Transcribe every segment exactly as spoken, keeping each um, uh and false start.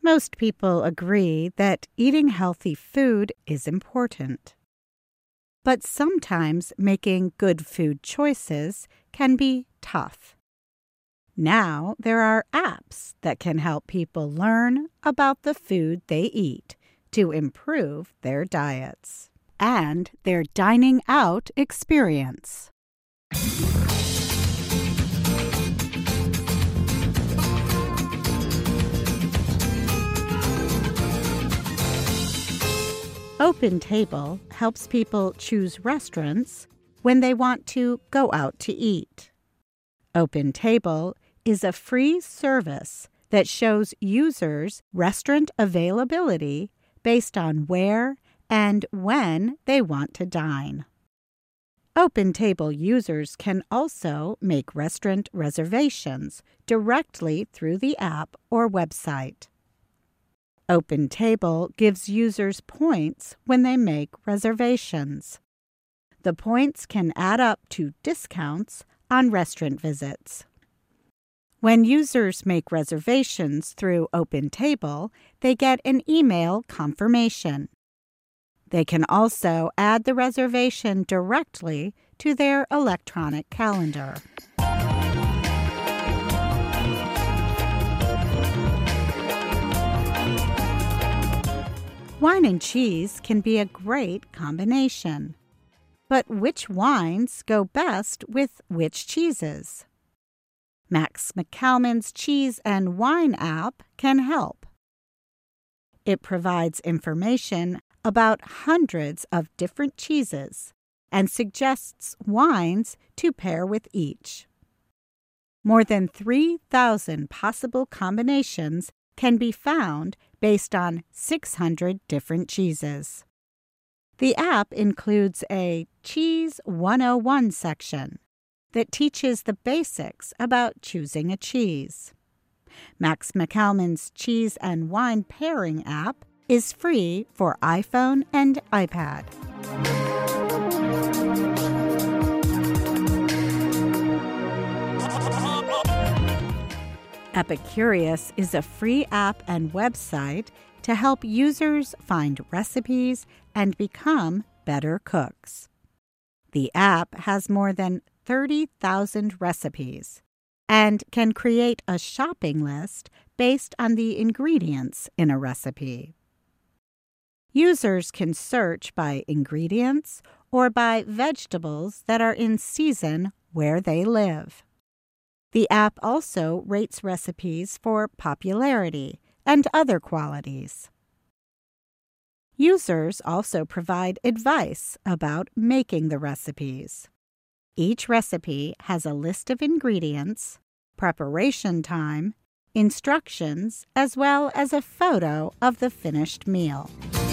Most people agree that eating healthy food is important. But sometimes making good food choices can be tough. Now there are apps that can help people learn about the food they eat to improve their diets and their dining out experience. OpenTable helps people choose restaurants when they want to go out to eat. OpenTable is a free service that shows users restaurant availability based on where and when they want to dine. OpenTable users can also make restaurant reservations directly through the app or website. OpenTable gives users points when they make reservations. The points can add up to discounts on restaurant visits. When users make reservations through OpenTable, they get an email confirmation. They can also add the reservation directly to their electronic calendar. Wine and cheese can be a great combination. But which wines go best with which cheeses? Max McCalman's Cheese and Wine app can help. It provides information about hundreds of different cheeses and suggests wines to pair with each. More than three thousand possible combinations can be found based on six hundred different cheeses. The app includes a Cheese one oh one section that teaches the basics about choosing a cheese. Max McCalman's Cheese and Wine Pairing app is free for iPhone and iPad. Epicurious is a free app and website to help users find recipes and become better cooks. The app has more than thirty thousand recipes and can create a shopping list based on the ingredients in a recipe. Users can search by ingredients or by vegetables that are in season where they live. The app also rates recipes for popularity and other qualities. Users also provide advice about making the recipes. Each recipe has a list of ingredients, preparation time, instructions, as well as a photo of the finished meal.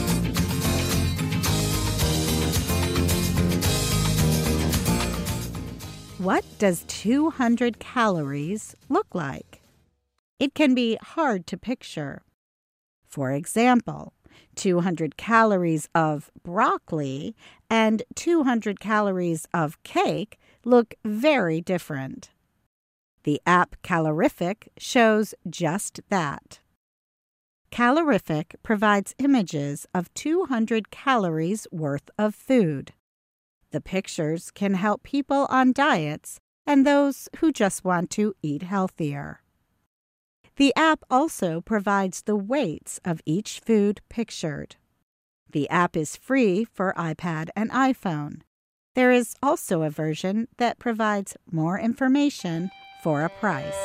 What does two hundred calories look like? It can be hard to picture. For example, two hundred calories of broccoli and two hundred calories of cake look very different. The app Calorific shows just that. Calorific provides images of two hundred calories worth of food. The pictures can help people on diets and those who just want to eat healthier. The app also provides the weights of each food pictured. The app is free for iPad and iPhone. There is also a version that provides more information for a price.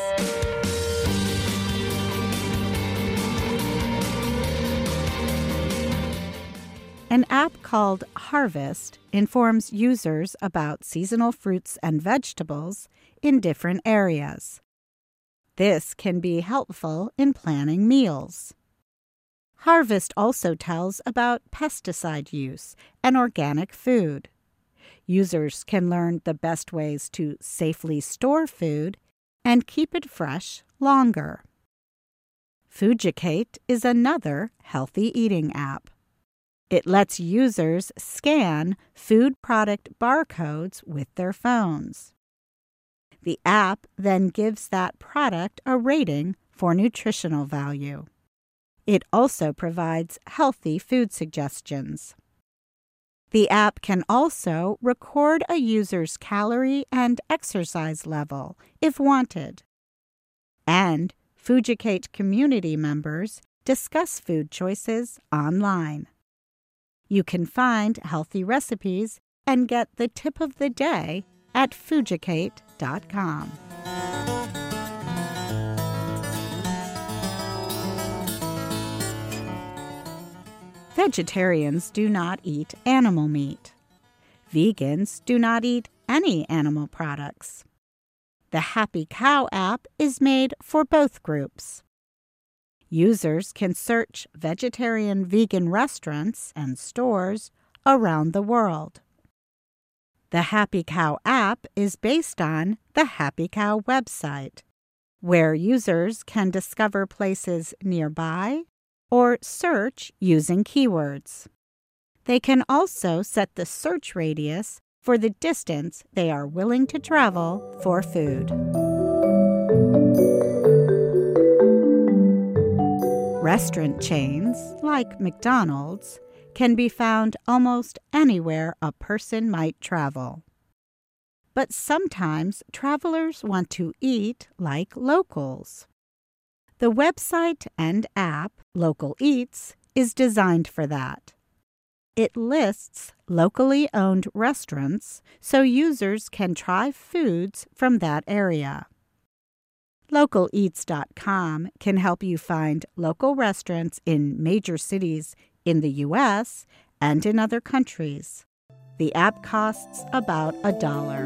An app called Harvest informs users about seasonal fruits and vegetables in different areas. This can be helpful in planning meals. Harvest also tells about pesticide use and organic food. Users can learn the best ways to safely store food and keep it fresh longer. Fujicate is another healthy eating app. It lets users scan food product barcodes with their phones. The app then gives that product a rating for nutritional value. It also provides healthy food suggestions. The app can also record a user's calorie and exercise level if wanted. And Fujicate community members discuss food choices online. You can find healthy recipes and get the tip of the day at fujicate dot com. Vegetarians do not eat animal meat. Vegans do not eat any animal products. The Happy Cow app is made for both groups. Users can search vegetarian-vegan restaurants and stores around the world. The Happy Cow app is based on the Happy Cow website, where users can discover places nearby or search using keywords. They can also set the search radius for the distance they are willing to travel for food. Restaurant chains, like McDonald's, can be found almost anywhere a person might travel. But sometimes travelers want to eat like locals. The website and app, Local Eats, is designed for that. It lists locally owned restaurants so users can try foods from that area. local eats dot com can help you find local restaurants in major cities in the U S and in other countries. The app costs about a dollar.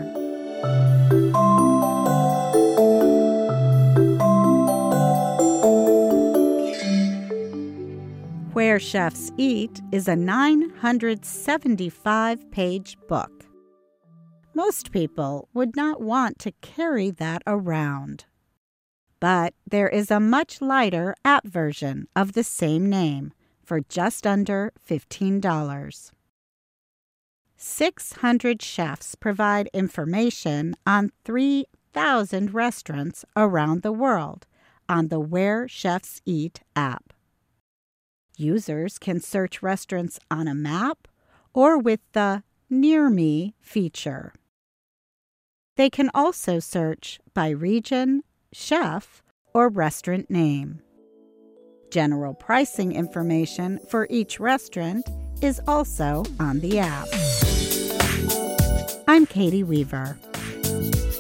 Where Chefs Eat is a nine hundred seventy-five page book. Most people would not want to carry that around. But there is a much lighter app version of the same name for just under fifteen dollars. six hundred chefs provide information on three thousand restaurants around the world on the Where Chefs Eat app. Users can search restaurants on a map or with the Near Me feature. They can also search by region, chef, or restaurant name. General pricing information for each restaurant is also on the app. I'm Katie Weaver.